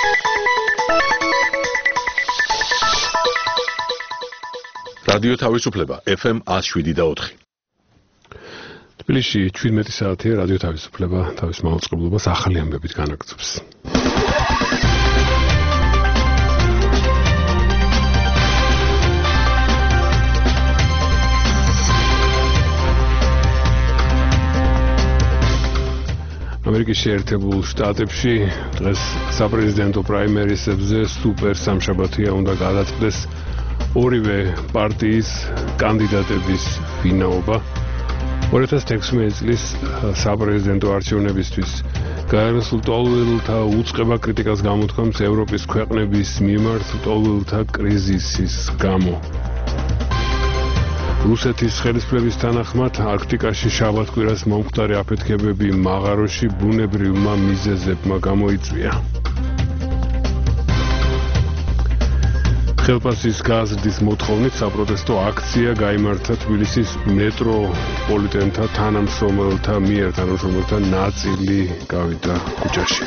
რადიო თავისუფლება FM 107.4. თბილისში 17 საათია რადიო თავისუფლება თავის მაუწყებლობას ახალი ამბებით განაგრძობს. ამერიკის შეერთებულ შტატებში დღეს საპრეზიდენტო პრაიმერისებზე სუპერ სამშაბათია უნდა გადაწყდეს ორივე პარტიის კანდიდატების ვინაობა 2016 წლის საპრეზიდენტო არჩევნებისთვის გაეროს ლტოლვილთა უწყება კრიტიკას გამოთქვამს ევროპის ქვეყნების მიმართ ლტოლვილთა კრიზისის გამო. რუსეთის ხელისუფლების თანახმად არქტიკაში შაბათ-კვირას მომხდარი აფეთქებები მაღაროში ბუნებრივმა მიზეზებმა გამოიწვია. ხელფასის გაზრდის მოთხოვნით საპროტესტო აქცია გაიმართა თბილისის მეტროპოლიტენთა თანამშრომელთა მიერ, თანამშრომელთა ნაწილი გავიდა ქუჩაში.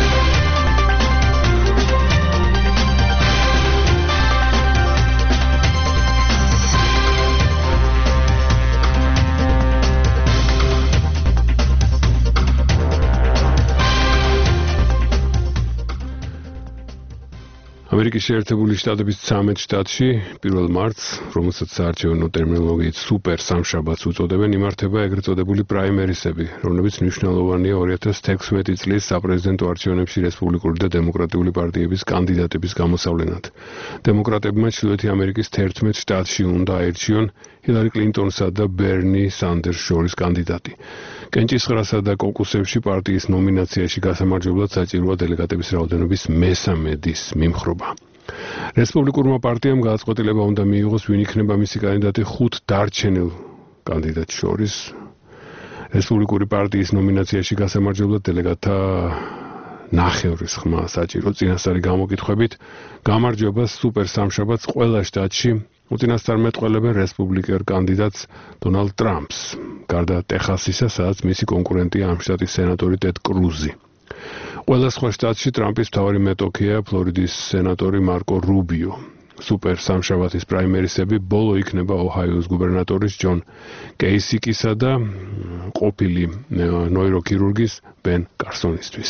ამერიკის შეერთებული შტატების 13 შტატში 1 მარტს, რომელსაც საარჩევნო ტერმინოლოგიით სუპერ სამშაბათს უწოდებენ, იმართება ეგრეთ წოდებული პრაიმერისები, რომლებიც მნიშვნელოვანია 2016 წლის საპრეზიდენტო არჩევნებში რესპუბლიკური და დემოკრატიული პარტიების კანდიდატების გამოსავლენად. დემოკრატებმა ჩრდილოეთი ამერიკის 11 შტატში უნდა აირჩიონ ჰილარი კლინტონსა და ბერნი სანდერს შორის კანდიდატი. კენჭისყრასა და კოკუსებში პარტიის ნომინაციაში გასამარჯვებლად საჭიროა დელეგატების რაოდენობის მესამედის მიმხრობა. რესპუბლიკურმა პარტიამ გადაწყვეტილება უნდა მიიღოს, ვინ იქნება მისი კანდიდატი 5 დარჩენილ კანდიდატს შორის. რესპუბლიკური პარტიის ნომინაციაში გასამარჯვებლად დელეგატთა ნახევრის ხმა საჭირო წინასწარი გამოკითხვებით. გამარჯვებას სუპერ სამშაბათს ყველა შტატში უწინასწარმეტყველებენ რესპუბლიკელ კანდიდატს დონალდ ტრამპს, გარდა ტეხასისა, სადაც მისი კონკურენტია ამ შტატის სენატორი ტედ კრუზი. ყველა სხვა შტატში ტრამპის მთავარი მეტოქეა ფლორიდის სენატორი მარკო რუბიო. სუპერ სამშაბათის პრაიმერისები ბოლო იქნება ოჰაიოს გუბერნატორის ჯონ კეისიკისა და ყოფილი ნოიროქირურგის ბენ კარსონისთვის.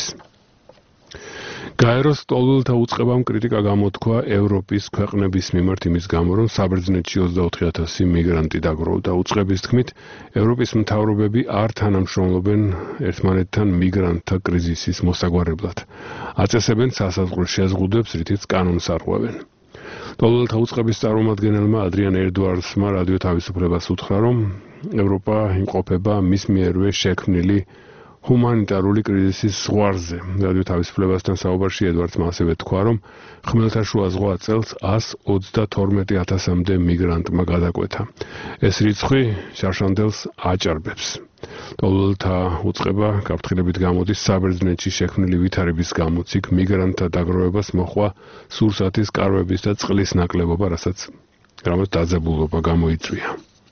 გაეროს ლტოლვილთა უწყებამ კრიტიკა გამოთქვა ევროპის ქვეყნების მიმართ იმის გამო, რომ საბერძნეთში 24,000 მიგრანტი დაგროვდა. უწყების თქმით, ევროპის მთავრობები არ თანამშრომლობენ ერთმანეთთან მიგრანტთა კრიზისის მოსაგვარებლად. აწესებენ სასაზღვრო შეზღუდვებს, რითიც კანონს არღვევენ. ლტოლვილთა უწყების წარმომადგენელმა ადრიან ერდუარდსმა რადიო თავისუფლებას უთხრა, რომ ევროპა იმყოფება მის მიერვე შექმნილი ჰუმანიტარული კრიზისის ზღვარზე. რადიო თავისუფლებასთან საუბარში ედვარდსმა ასევე თქვა, რომ ხმელთაშუა ზღვა წელს 122,000-მდე მიგრანტმა გადაკვეთა. ეს რიცხვი შარშანდელს აჭარბებს. ლტოლვილთა უწყება გაფრთხილებით გამოდის საბერძნეთში შექმნილი ვითარების გამოც, იქ მიგრანტთა დაგროვებას მოჰყვა სურსათის კარვების და წყლის ნაკლებობა, რამაც დაძაბულობა გამოიწვია.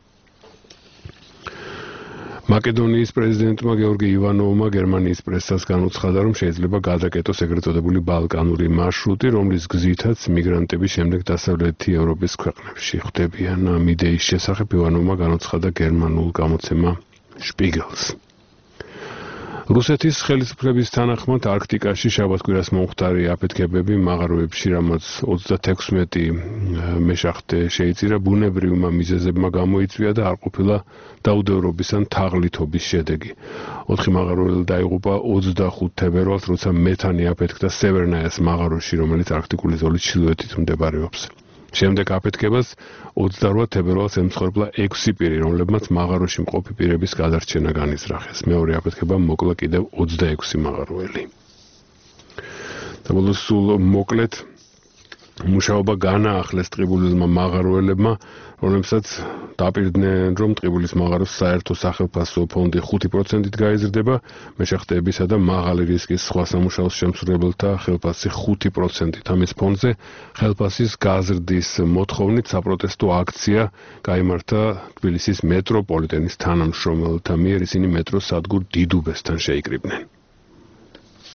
მაკედონიის პრეზიდენტმა გეორგი ივანოვმა გერმანიის პრესას განუცხადა, რომ შეიძლება გადაკეტოს ეგრეთ წოდებული ბალკანური მარშრუტი, რომლის გზითაც მიგრანტები შემდეგ დასავლეთი ევროპის ქვეყნებში ხვდებიან. ამ იდეის შესახებ ივანოვმა განუცხადა გერმანულ გამოცემა შპიგელს. რუსეთის ხელისუფლების თანახმად არქტიკაში შაბათ-კვირას მომხდარი აფეთქებები მაღაროებში, რამაც 36 მეშახტე შეიწირა, ბუნებრივმა მიზეზებმა გამოიწვია და არ ყოფილა დაუდევრობის ან თაღლითობის შედეგი. 4 მაღაროელი დაიღუპა 25 თებერვალს, როცა მეთანი აფეთქდა სევერნაიას მაღაროში, რომელიც არქტიკული ზოლის ჩრდილოეთით მდებარეობს. შემდეგ აფეთქებას 28 თებერვალს ემსხვერპლა 6 პირი, რომლებმაც მაღაროში მყოფი პირების გადარჩენა განიზრახეს. მეორე აფეთქებამ მოკლა კიდევ 26 მაღაროელი. საბოლოოდ სულ მოკლედ მუშაობა განაახლეს ტყიბულილმა მაღაროელებმა, რომლებსაც დაპირდნენ, რომ ტყიბულის მაღაროს საერთო სახელფასო ფონდი 5%-ით გაიზრდება, მეშახტეებისა და მაღალი რისკის სხვა სამუშაოს შემსრულებელთა ხელფასი 5%-ით. ამის ფონზე ხელფასის გაზრდის მოთხოვნით საპროტესტო აქცია გაიმართა თბილისის მეტროპოლიტენის თანამშრომელთა მიერ, ისინი მეტროს სადგურ დიდუბესთან შეიკრიბნენ.